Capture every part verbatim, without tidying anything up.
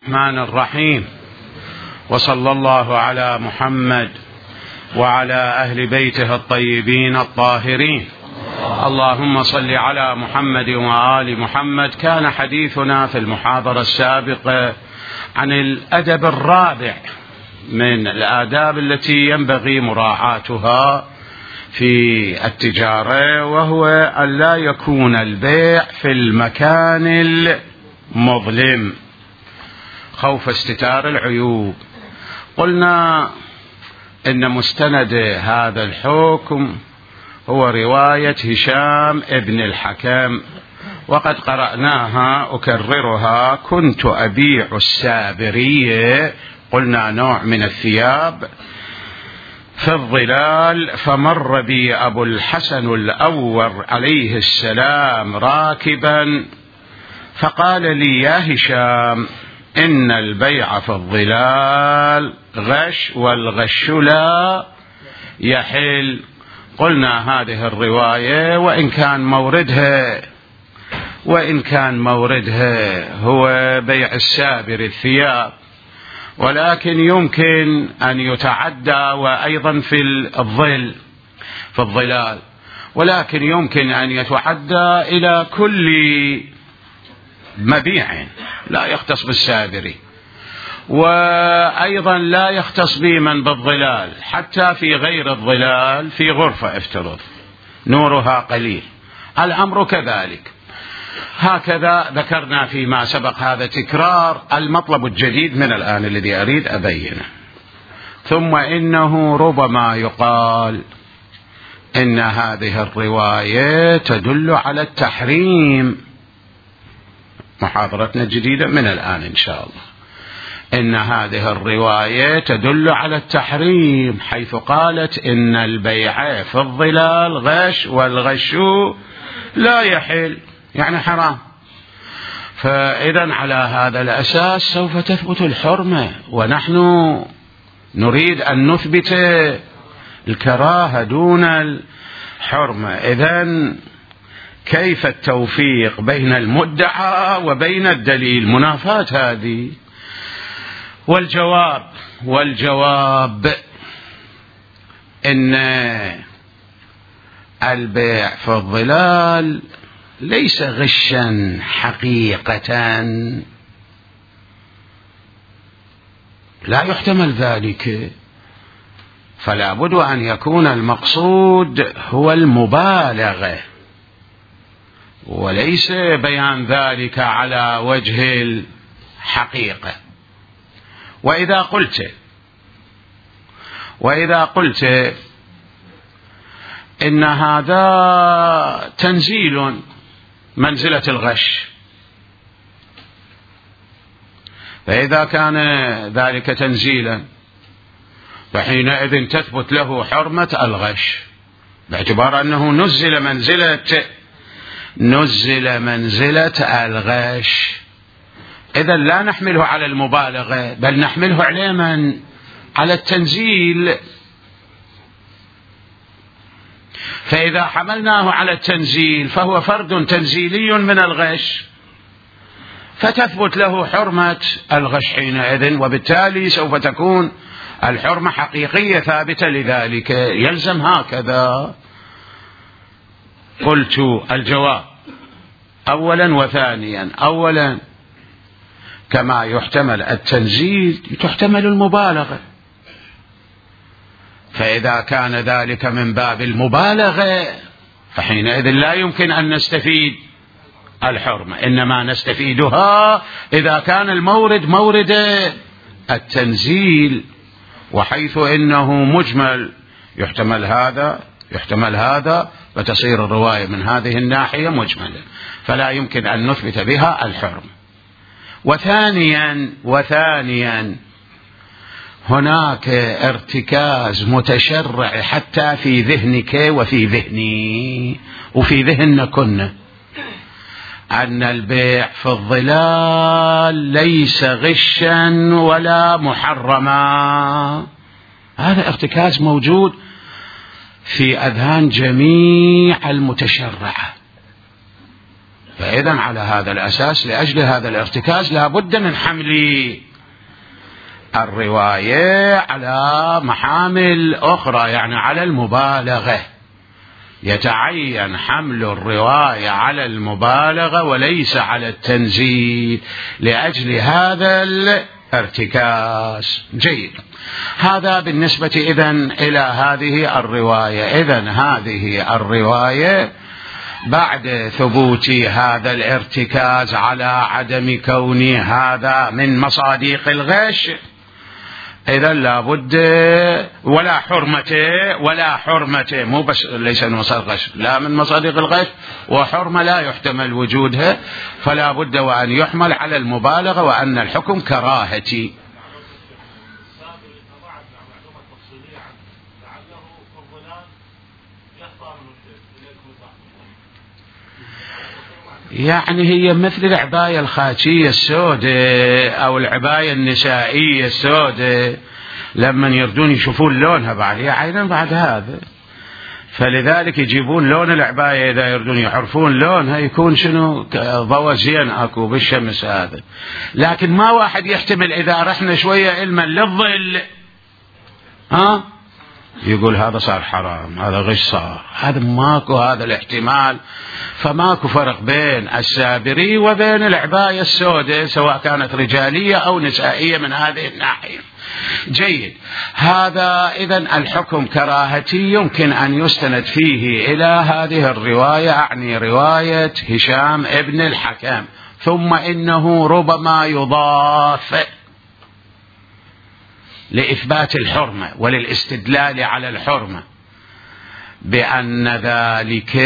الرحمن الرحيم، وصلى الله على محمد وعلى أهل بيته الطيبين الطاهرين. اللهم صل على محمد وآل محمد. كان حديثنا في المحاضرة السابقة عن الأدب الرابع من الآداب التي ينبغي مراعاتها في التجارة، وهو أن لا يكون البيع في المكان المظلم خوف استتار العيوب. قلنا إن مستند هذا الحكم هو رواية هشام ابن الحكم، وقد قرأناها أكررها. كنت أبيع السابرية، قلنا نوع من الثياب، في الظلال، فمر بي أبو الحسن الأور عليه السلام راكبا، فقال لي: يا هشام، إن البيع في الظلال غش، والغش لا يحل. قلنا هذه الرواية وإن كان موردها وإن كان موردها هو بيع السابر الثياب، ولكن يمكن أن يتعدى، وأيضا في الظل في الظلال، ولكن يمكن أن يتعدى إلى كل مبيع، لا يختص بالسابري، وأيضا لا يختص بمن بالظلال، حتى في غير الظلال، في غرفة افترض نورها قليل، الأمر كذلك. هكذا ذكرنا فيما سبق، هذا تكرار. المطلب الجديد من الآن الذي أريد أبينه. ثم إنه ربما يقال إن هذه الرواية تدل على التحريم. محاضرتنا الجديدة من الآن إن شاء الله، إن هذه الرواية تدل على التحريم، حيث قالت: إن البيع في الظلال غش، والغش لا يحل، يعني حرام. فإذا على هذا الأساس سوف تثبت الحرمة، ونحن نريد أن نثبت الكراهة دون الحرمة. إذن كيف التوفيق بين المدعى وبين الدليل؟ منافاة هذه. والجواب والجواب إن البيع في الظلال ليس غشا حقيقة، لا يحتمل ذلك، فلا بد أن يكون المقصود هو المبالغة، وليس بيان ذلك على وجه الحقيقة. وإذا قلت وإذا قلت إن هذا تنزيل منزلة الغش، فإذا كان ذلك تنزيلا فحينئذ تثبت له حرمة الغش، باعتبار أنه نزل منزلة نزل منزلة الغش. إذن لا نحمله على المبالغة، بل نحمله على من؟ على التنزيل. فإذا حملناه على التنزيل فهو فرد تنزيلي من الغش، فتثبت له حرمة الغش حينئذ، وبالتالي سوف تكون الحرمة حقيقية ثابتة. لذلك يلزم هكذا. قلت: الجواب أولا وثانيا. أولا، كما يحتمل التنزيل تحتمل المبالغة، فإذا كان ذلك من باب المبالغة فحينئذ لا يمكن أن نستفيد الحرمة، إنما نستفيدها إذا كان المورد مورد التنزيل، وحيث إنه مجمل يحتمل هذا يحتمل هذا، فتصير الرواية من هذه الناحية مجملة، فلا يمكن أن نثبت بها الحرمة. وثانيا وثانيا هناك ارتكاز متشرع حتى في ذهنك وفي ذهني وفي ذهننا كنا، أن البيع في الظلال ليس غشا ولا محرما. هذا ارتكاز موجود في أذهان جميع المتشرعة، فإذا على هذا الأساس لأجل هذا الارتكاز لا بد من حمل الرواية على محامل أخرى، يعني على المبالغة. يتعين حمل الرواية على المبالغة وليس على التنزيل لأجل هذا الارتكاز. جيد. هذا بالنسبة إذن إلى هذه الرواية. إذن هذه الرواية بعد ثبوت هذا الارتكاز على عدم كون هذا من مصادق الغش، إذا لابد ولا حرمته ولا حرمته مو بس ليس من مصادق الغش، لا من مصادق الغش، وحرمة لا يحتمل وجودها، فلا بد وأن يحمل على المبالغة وأن الحكم كراهتي. يعني هي مثل العباية الخاتية السوداء أو العباية النسائية السوداء، لما يردون يشوفون لونها بعد هي عينا بعد هذا، فلذلك يجيبون لون العباية إذا يردون يحرفون لونها يكون شنو ضوء زين أكو بالشمس هذا. لكن ما واحد يحتمل إذا رحنا شوية علما للظل ها يقول هذا صار حرام، هذا غش صار، هذا ماكو هذا الاحتمال. فماكو فرق بين السابري وبين العباية السوداء سواء كانت رجالية أو نسائية من هذه الناحية. جيد. هذا إذن الحكم كراهتي يمكن أن يستند فيه إلى هذه الرواية، أعني رواية هشام ابن الحكم. ثم إنه ربما يضاف لإثبات الحرمة وللاستدلال على الحرمة بأن ذلك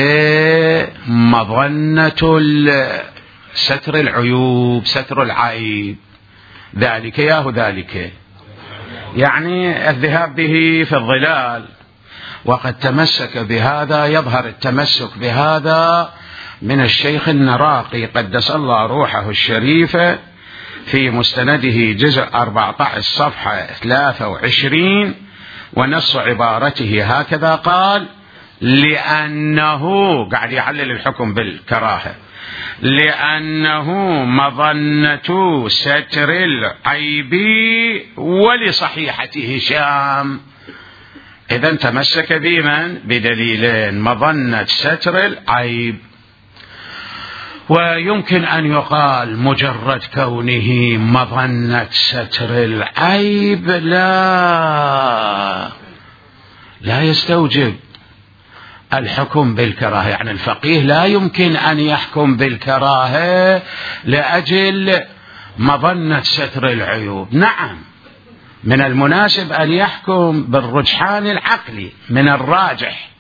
مظنة ستر العيوب، ستر العيب، ذلك ياه ذلك يعني الذهاب به في الظلال. وقد تمسك بهذا، يظهر التمسك بهذا من الشيخ النراقي قدس الله روحه الشريفة في مستنده جزء أربعة عشر صفحة ثلاثة وعشرين، ونص عبارته هكذا قال: لأنه قاعد يعلل الحكم بالكراهة، لأنه مظنة ستر العيب ولصحيحة هشام. إذن تمسك بمن؟ بدليلين: مظنة ستر العيب، ويمكن أن يقال مجرد كونه مظنة ستر العيب لا لا يستوجب الحكم بالكراهة. يعني الفقيه لا يمكن أن يحكم بالكراهة لأجل مظنة ستر العيوب. نعم، من المناسب أن يحكم بالرجحان العقلي، من الراجح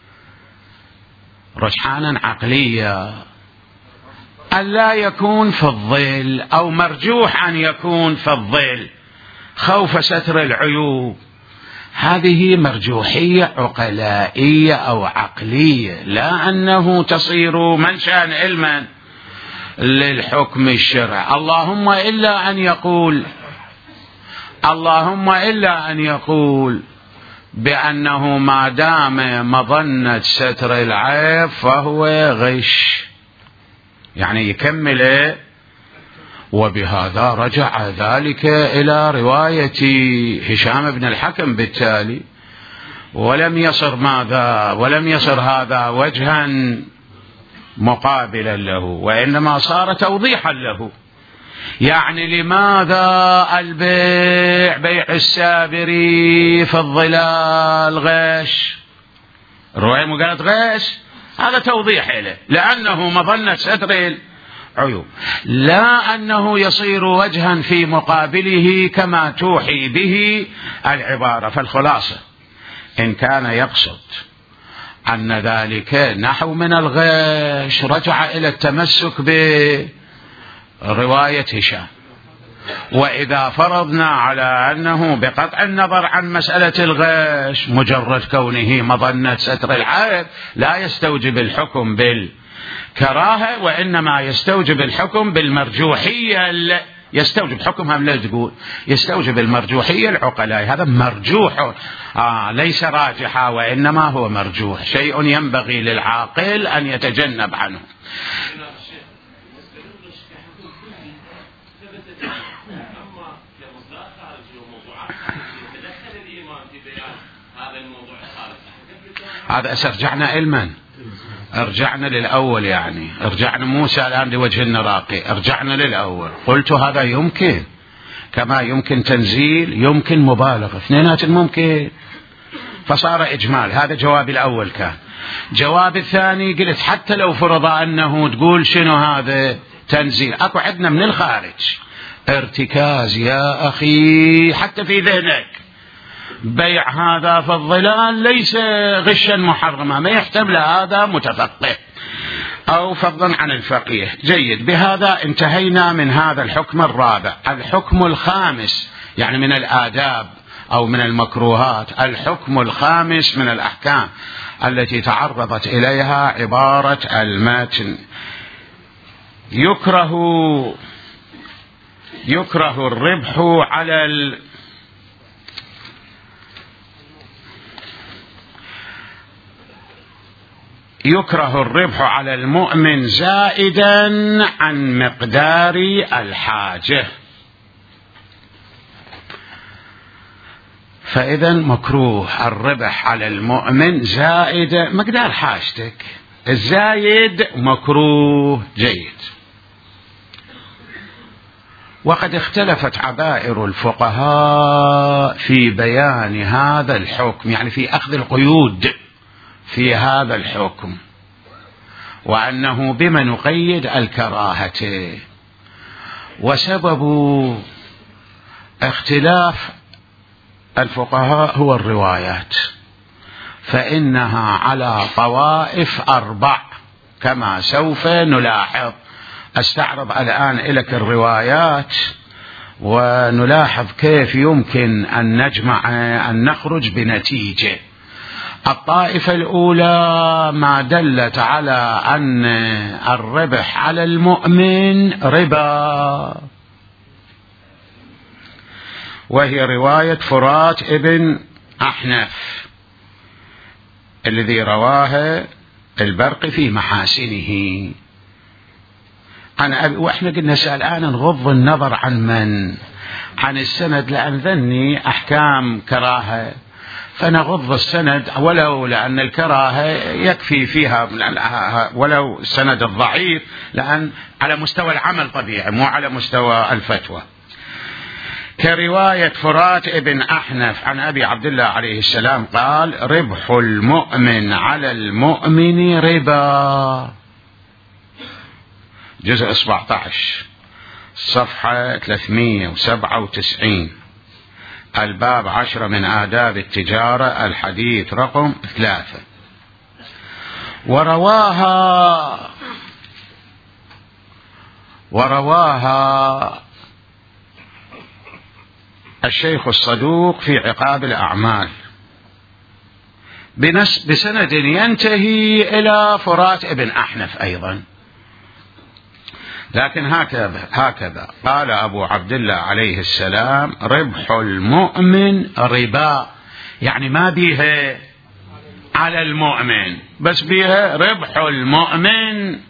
رجحانا عقليا أن لا يكون في الظل، أو مرجوح أن يكون في الظل خوف ستر العيوب. هذه مرجوحية عقلائية أو عقلية، لا أنه تصير منشأ علما للحكم الشرعي. اللهم إلا أن يقول اللهم إلا أن يقول بأنه ما دام مظنة ستر العيب فهو غش، يعني يكمل. وبهذا رجع ذلك إلى رواية هشام بن الحكم بالتالي، ولم يصر ماذا ولم يصر هذا وجها مقابلا له، وإنما صار توضيحا له. يعني لماذا البيع بيع السابري في الظلال غش؟ الرواية مو قالت غش، هذا توضيح له، لأنه مظنة ستر العيوب، لا أنه يصير وجها في مقابله كما توحي به العبارة. فالخلاصة إن كان يقصد أن ذلك نحو من الغش رجع إلى التمسك برواية هشام. وإذا فرضنا على أنه بقطع النظر عن مسألة الغش مجرد كونه مظنة ستر العيب لا يستوجب الحكم بالكراهة، وإنما يستوجب الحكم بالمرجوحية، يستوجب حكمها لا تقول يستوجب المرجوحية العقلاء. هذا مرجوح آه ليس راجحا، وإنما هو مرجوح، شيء ينبغي للعاقل أن يتجنب عنه. هذا الموضوع هذا أسرجعنا علما، ارجعنا للأول، يعني ارجعنا موسى الآن لوجه النراقي، ارجعنا للأول. قلت هذا يمكن، كما يمكن تنزيل يمكن مبالغة، اثنينات ممكن، فصار إجمال. هذا جواب الأول. كان جواب الثاني قلت حتى لو فرض أنه تقول شنو هذا تنزيل، أكو عندنا من الخارج ارتكاز يا أخي حتى في ذهنك. بيع هذا في الظلال ليس غشا محرما، ما يحتمل هذا متفقه أو فضلا عن الفقيه. جيد، بهذا انتهينا من هذا الحكم الرابع. الحكم الخامس يعني من الآداب أو من المكروهات، الحكم الخامس من الأحكام التي تعرضت إليها عبارة المتن: يكره يكره الربح على ال يكره الربح على المؤمن زائدا عن مقدار الحاجة. فإذا مكروه الربح على المؤمن زائد مقدار حاجتك، الزايد مكروه. جيد. وقد اختلفت عبائر الفقهاء في بيان هذا الحكم، يعني في أخذ القيود في هذا الحكم، وأنه بما نقيد الكراهة. وسبب اختلاف الفقهاء هو الروايات، فإنها على طوائف أربع كما سوف نلاحظ. استعرض الآن لك الروايات ونلاحظ كيف يمكن أن نجمع أن نخرج بنتيجة. الطائفة الأولى ما دلت على أن الربح على المؤمن ربا، وهي رواية فرات ابن أحنف الذي رواه البرقي في محاسنه عن أبي. وإحنا قلنا الآن نغض النظر عن من عن السند، لأن ذني أحكام كراهة فنغض السند، ولو لأن الكراهة يكفي فيها ولو السند الضعيف، لأن على مستوى العمل طبيعي مو على مستوى الفتوى. كرواية فرات ابن أحنف عن أبي عبد الله عليه السلام قال: ربح المؤمن على المؤمن ربا، جزء سبعة عشر صفحة ثلاثمئة وسبعة وتسعين، الباب عشرة من آداب التجارة، الحديث رقم ثلاثة. ورواها ورواها الشيخ الصدوق في عقاب الأعمال بسند ينتهي إلى فرات ابن أحنف أيضا. لكن هكذا هكذا قال أبو عبد الله عليه السلام: ربح المؤمن ربا، يعني ما بيها على المؤمن، بس بيها ربح المؤمن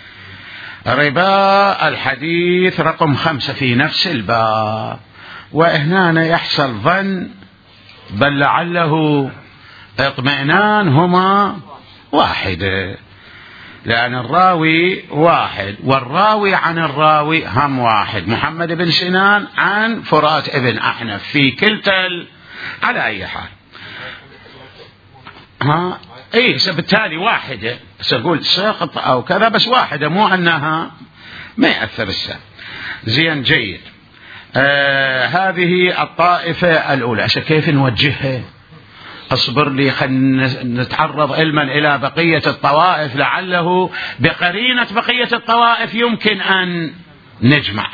ربا. الحديث رقم خمسة في نفس الباب. وهنا يحصل ظن بل لعله اطمئنان هما واحدة، لأن الراوي واحد والراوي عن الراوي هم واحد، محمد بن سنان عن فرات ابن أحنف في كلتا ال... على أي حال ها ايه بالتالي واحدة، سأقول ساقط أو كذا، بس واحدة، مو أنها ما يأثر السبب. زين. جيد. آه هذه الطائفة الأولى. كيف نوجهها؟ اصبر لي، خلينا نتعرض علما إلى بقية الطوائف، لعله بقرينة بقية الطوائف يمكن أن نجمع.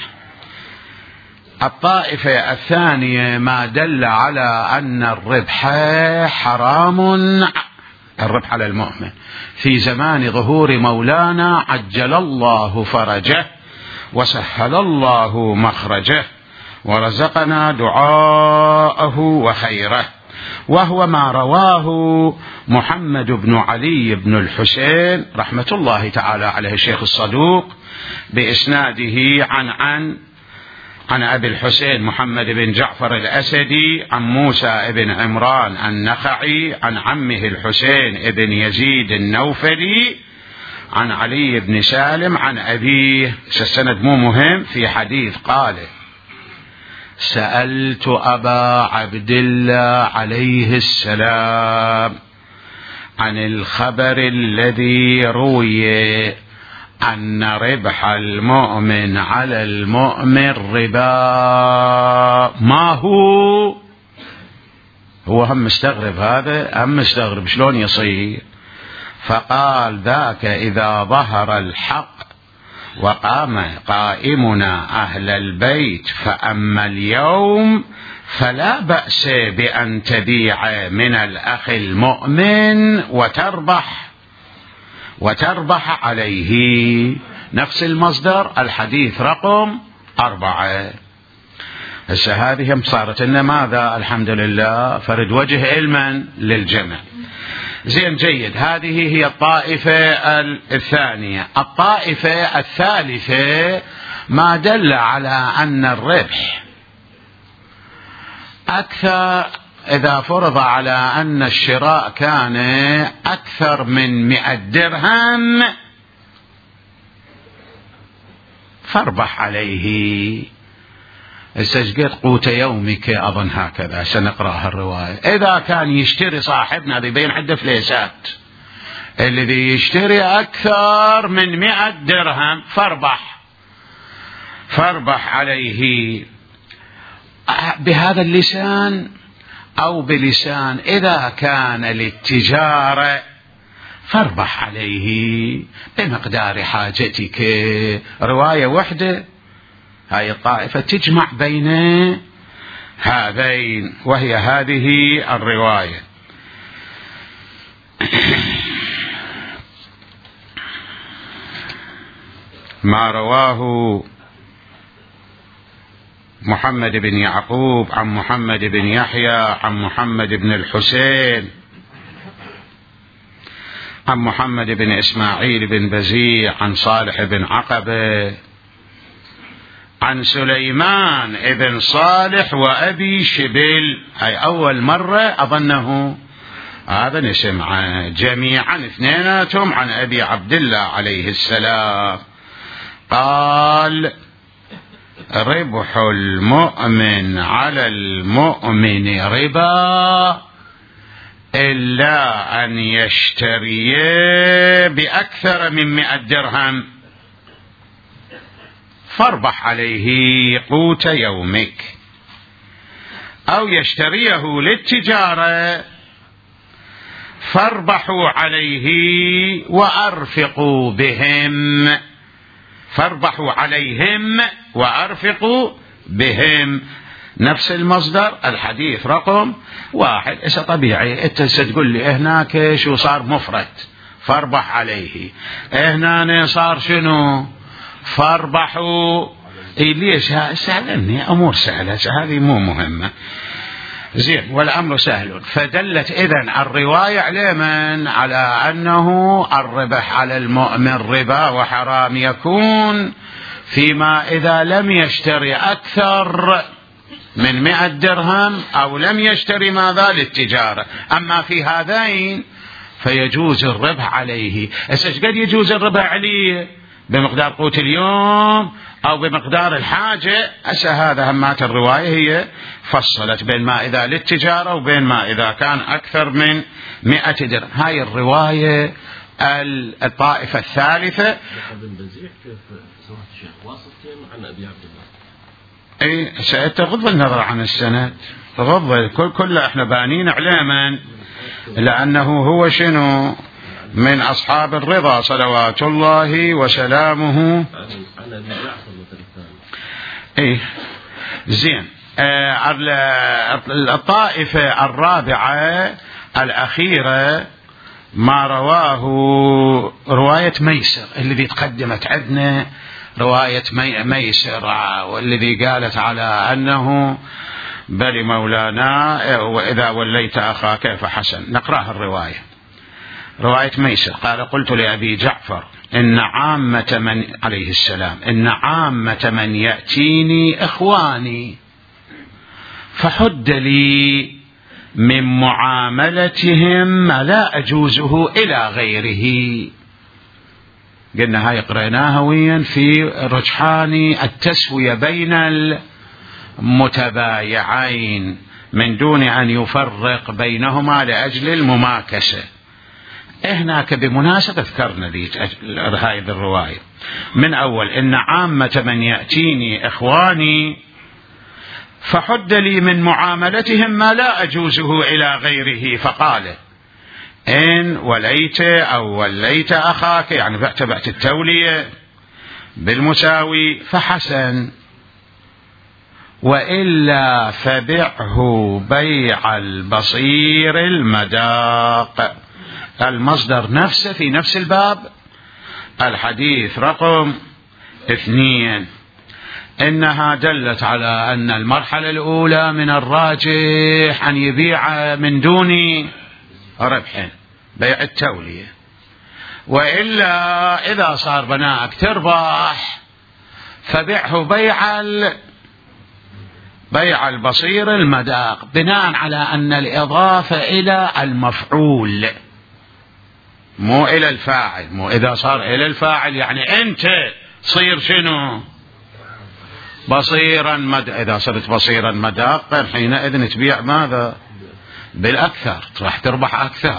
الطائفة الثانية ما دل على أن الربح حرام، الربح على المؤمن في زمان ظهور مولانا عجل الله فرجه وسهل الله مخرجه ورزقنا دعاءه وخيره، وهو ما رواه محمد بن علي بن الحسين رحمة الله تعالى عليه الشيخ الصدوق بإسناده عن عن عن أبي الحسين محمد بن جعفر الأسدي عن موسى بن عمران النخعي عن عمه الحسين بن يزيد النوفلي عن علي بن سالم عن أبيه. السند مو مهم في حديث قال: سألت أبا عبد الله عليه السلام عن الخبر الذي روي أن ربح المؤمن على المؤمن ربا، ما هو؟ هو هم مستغرب، هذا هم مستغرب شلون يصير. فقال: ذاك إذا ظهر الحق وقام قائمنا أهل البيت، فأما اليوم فلا بأس بأن تبيع من الأخ المؤمن وتربح وتربح عليه. نفس المصدر، الحديث رقم أربعة. هسه هذه هم صارت لنا ماذا؟ الحمد لله فرد وجه علما للجمع. زين جيد. هذه هي الطائفة الثانية. الطائفة الثالثة ما دل على أن الربح أكثر إذا فرض على أن الشراء كان أكثر من مئة درهم فاربح عليه. استجقت قوت يومك، أظن هكذا سنقرأها الرواية. إذا كان يشتري صاحبنا بين عدة فليسات، الذي يشتري أكثر من مئة درهم فاربح فاربح عليه بهذا اللسان أو بلسان. إذا كان للتجارة فاربح عليه بمقدار حاجتك. رواية وحدة، هاي الطائفة تجمع بين هذين، وهي هذه الرواية. ما رواه محمد بن يعقوب عن محمد بن يحيى عن محمد بن الحسين عن محمد بن إسماعيل بن بزيع عن صالح بن عقبة عن سليمان بن صالح وأبي شبل. هاي أول مرة أظنه هذا نسمع جميعا اثنيناتهم عن أبي عبد الله عليه السلام. قال: ربح المؤمن على المؤمن ربا إلا أن يشتري بأكثر من مئة درهم فاربح عليه قوت يومك، أو يشتريه للتجارة فاربحوا عليه وأرفقوا بهم فاربحوا عليهم وأرفقوا بهم. نفس المصدر، الحديث رقم واحد. إذا طبيعي أنت ستقول لي هناك شو صار مفرد فاربح عليه، هنا صار شنو فاربحوا. إيه ليش؟ سألني أمور سهلة، هذه مو مهمة. زين، والأمر سهل. فدلت إذن الرواية على من؟ على أنه الربح على المؤمن ربا وحرام يكون فيما إذا لم يشتري أكثر من مئة درهم أو لم يشتري ماذا للتجارة. أما في هذين فيجوز الربح عليه. إيش قد يجوز الربح عليه؟ بمقدار قوت اليوم أو بمقدار الحاجة. أسا هذا همات الرواية هي فصلت بين ما إذا للتجارة وبين ما إذا كان أكثر من مئة درهم. هاي الرواية الطائفة الثالثة. اي سأتغض النظر عن السند، غض كل كل احنا بانين عليما، لأنه هو شنو من أصحاب الرضا صلوات الله وسلامه. ايه زين. آه الطائفة الرابعة الأخيرة ما رواه رواية ميسر الذي تقدمت عندنا، رواية ميسر والذي قالت على أنه بل مولانا وإذا وليت أخاك فحسن. نقرأها الرواية. رواية ميسر قال قلت لأبي جعفر إن عامة من عليه السلام إن عامة من يأتيني إخواني فحد لي من معاملتهم ما لا أجوزه إلى غيره. قلنا هاي قرأناها وين في رجحان التسوية بين المتبايعين من دون أن يفرق بينهما لأجل المماكسة. هناك بمناسبة ذكرنا هذه الرواية من أول إن عامة من يأتيني إخواني فحد لي من معاملتهم ما لا أجوزه إلى غيره، فقال إن وليت أو وليت أخاك يعني فاعتبعت التولية بالمساوي فحسن، وإلا فبعه بيع البصير المداق. المصدر نفسه في نفس الباب الحديث رقم اثنين، إنها دلت على أن المرحلة الأولى من الراجح أن يبيع من دون ربح بيع التولية، وإلا إذا صار بناءك تربح فبيعه بيع بيع البصير المداق، بناء على أن الإضافة إلى المفعول مو إلى الفاعل. مو إذا صار إلى الفاعل يعني أنت صير شنو بصيرا مد... إذا صرت بصيرا مداقا حينئذ تبيع ماذا بالأكثر، راح تربح أكثر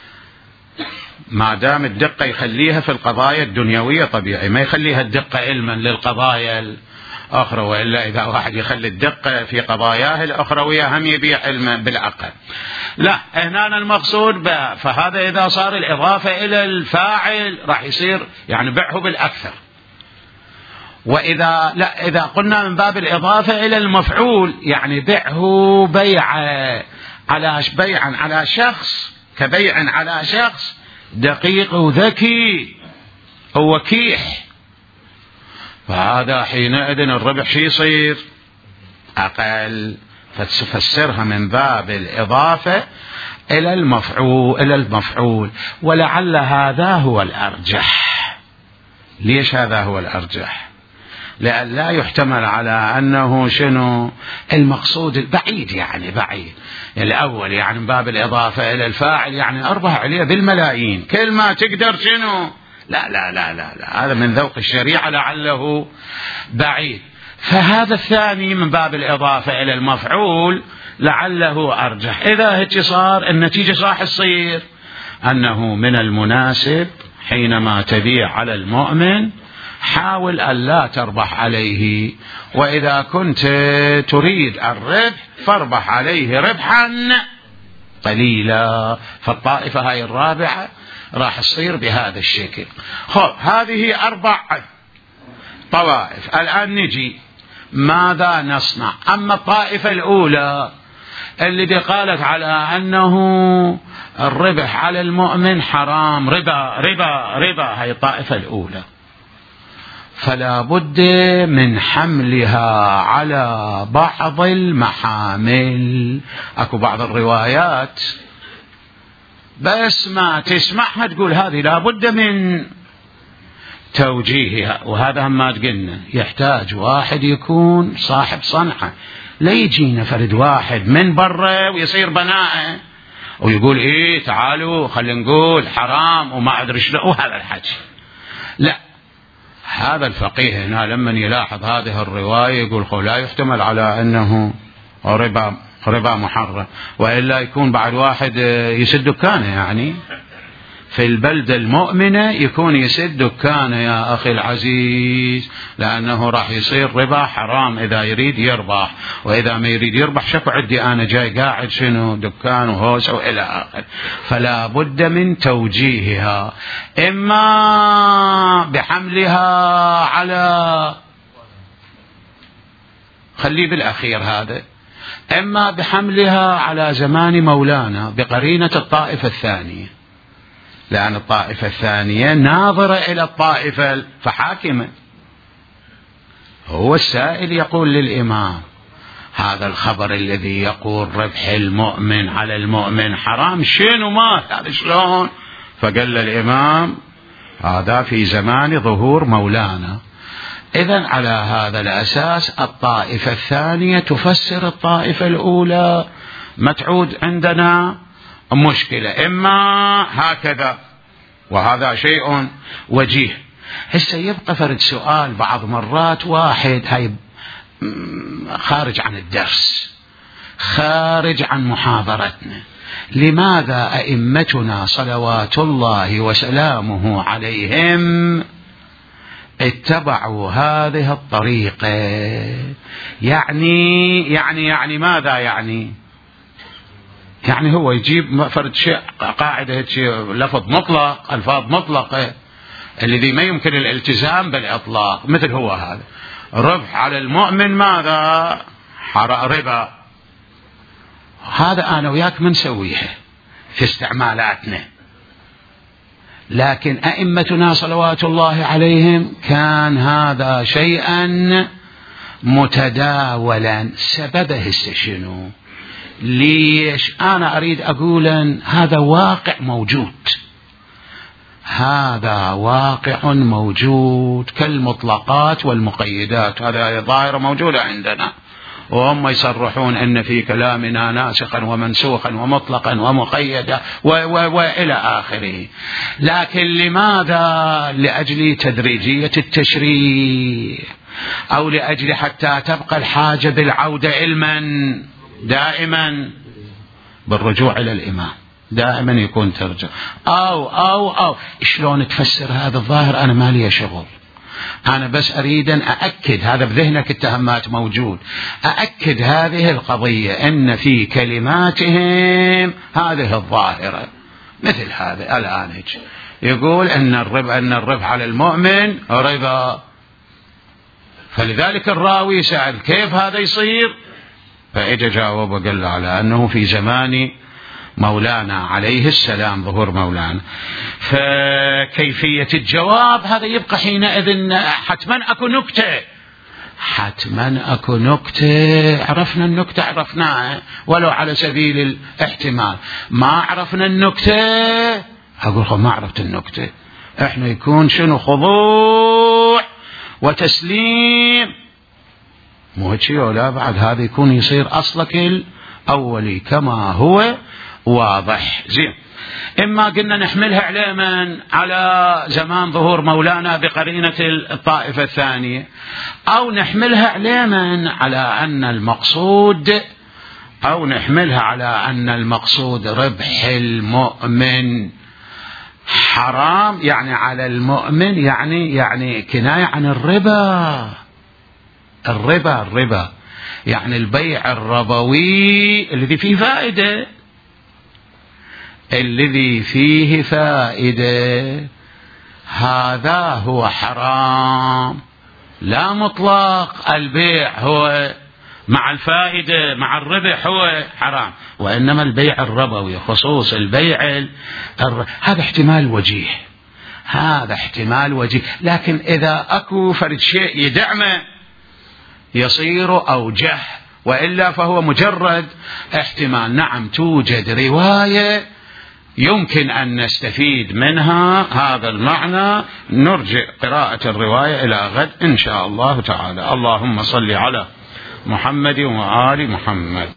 ما دام الدقة يخليها في القضايا الدنيوية طبيعي، ما يخليها الدقة علما للقضايا الأخرى، وإلا إذا واحد يخلي الدقة في قضاياه الأخروية هم يبيع علما بالعقل. لا، هنا المقصود ب... فهذا إذا صار الإضافة إلى الفاعل راح يصير يعني بيعه بالأكثر. وإذا لا إذا قلنا من باب الإضافة إلى المفعول يعني بيعه بيع على بيعا على شخص كبيع على شخص دقيق وذكي ووكيح، فهذا حينئذ الربح شي يصير أقل، فتفسرها من باب الإضافة إلى المفعول إلى المفعول ولعل هذا هو الأرجح. ليش هذا هو الأرجح؟ لأن لا يحتمل على أنه شنو المقصود البعيد، يعني بعيد الأول يعني من باب الإضافة إلى الفاعل يعني أربح عليه بالملايين كل ما تقدر شنو. لا لا لا لا, لا. هذا من ذوق الشريعة لعله بعيد. فهذا الثاني من باب الإضافة إلى المفعول لعله أرجح. إذا هيك صار النتيجة راح تصير أنه من المناسب حينما تبيع على المؤمن حاول ألا تربح عليه، وإذا كنت تريد الربح فاربح عليه ربحا قليلا. فالطائفة هاي الرابعة راح تصير بهذا الشكل. خب هذه أربع طوائف. الآن نجي ماذا نصنع. أما الطائفة الأولى اللي قالت على أنه الربح على المؤمن حرام ربا ربا ربا، هاي الطائفة الأولى، فلا بد من حملها على بعض المحامل. أكو بعض الروايات بس ما تسمعها تقول هذه لا بد من توجيهها، وهذا هم ما قلنا يحتاج واحد يكون صاحب صنعة، لا يجينا فرد واحد من برا ويصير بناء ويقول إيه تعالوا خلينا نقول حرام وما أدري شنو وهذا الحكي. لا، هذا الفقيه هنا لما يلاحظ هذه الرواية يقول لا يحتمل على أنه ربا ربا محرم، وإلا يكون بعد واحد يسد دكانه، يعني في البلدة المؤمنة يكون يسد دكانه يا أخي العزيز، لأنه راح يصير ربا حرام إذا يريد يربح، وإذا ما يريد يربح شكو عندي أنا جاي قاعد شنو دكان وهوس وإلى آخر. فلا بد من توجيهها، إما بحملها على خليه بالأخير هذا، إما بحملها على زمان مولانا بقرينة الطائفة الثانية، لأن الطائفة الثانية ناظرة إلى الطائفة فحاكمة. هو السائل يقول للإمام هذا الخبر الذي يقول ربح المؤمن على المؤمن حرام شنو ما هذا شلون؟ فقال الإمام هذا في زمان ظهور مولانا. إذن على هذا الأساس الطائفة الثانية تفسر الطائفة الأولى، ما تعود عندنا مشكلة، إما هكذا وهذا شيء وجيه. هسه يبقى فرد سؤال بعض مرات واحد هاي خارج عن الدرس، خارج عن محاضرتنا، لماذا أئمتنا صلوات الله وسلامه عليهم اتبعوا هذه الطريقة؟ يعني يعني يعني ماذا يعني؟ يعني هو يجيب فرد شيء قاعدة لفظ مطلق، ألفاظ مطلقة الذي ما يمكن الالتزام بالإطلاق، مثل هو هذا ربح على المؤمن ماذا؟ ربا. هذا أنا وياك من سويها في استعمالاتنا، لكن أئمتنا صلوات الله عليهم كان هذا شيئا متداولا. سببه شنو؟ ليش؟ أنا أريد أقول هذا واقع موجود، هذا واقع موجود كالمطلقات والمقيدات، هذا ظاهرة موجودة عندنا، وهم يصرحون أن في كلامنا ناسخا ومنسوخا ومطلقا ومقيدا وإلى آخره. لكن لماذا؟ لأجل تدريجية التشريع، أو لأجل حتى تبقى الحاجة بالعودة علما دائما بالرجوع إلى الإمام، دائما يكون ترجع، أو أو أو شلون تفسر هذا الظاهر؟ أنا ما لي شغل، أنا بس أريد أن أأكد هذا بذهنك التهمات موجود، أأكد هذه القضية أن في كلماتهم هذه الظاهرة. مثل هذا الآن يقول أن الربا أن الربح على المؤمن ربا، فلذلك الراوي سأل كيف هذا يصير؟ فإجا جاوب وقال له على أنه في زمان مولانا عليه السلام، ظهور مولانا. فكيفية الجواب هذا يبقى حينئذ حتما أكو نكتة، حتما أكو نكتة. عرفنا النكتة عرفناها ولو على سبيل الاحتمال، ما عرفنا النكتة أقول ما عرفت النكتة. احنا يكون شنو؟ خضوع وتسليم، مو هيك ولا بعد هذا يكون يصير أصلك الأولي كما هو واضح. زين، إما قلنا نحملها علما على زمان ظهور مولانا بقرينة الطائفة الثانية، أو نحملها علما على أن المقصود أو نحملها على أن المقصود ربح المؤمن حرام، يعني على المؤمن، يعني يعني كناية عن الربا. الربا الربا يعني البيع الربوي الذي فيه فائدة، الذي فيه فائدة هذا هو حرام، لا مطلق البيع هو مع الفائدة مع الربح هو حرام، وإنما البيع الربوي خصوص البيع الر... هذا احتمال وجيه، هذا احتمال وجيه. لكن إذا أكو فرد شيء يدعمه يصير أوجه، وإلا فهو مجرد احتمال. نعم توجد رواية يمكن أن نستفيد منها هذا المعنى. نرجع قراءة الرواية إلى غد إن شاء الله تعالى. اللهم صل على محمد وآل محمد.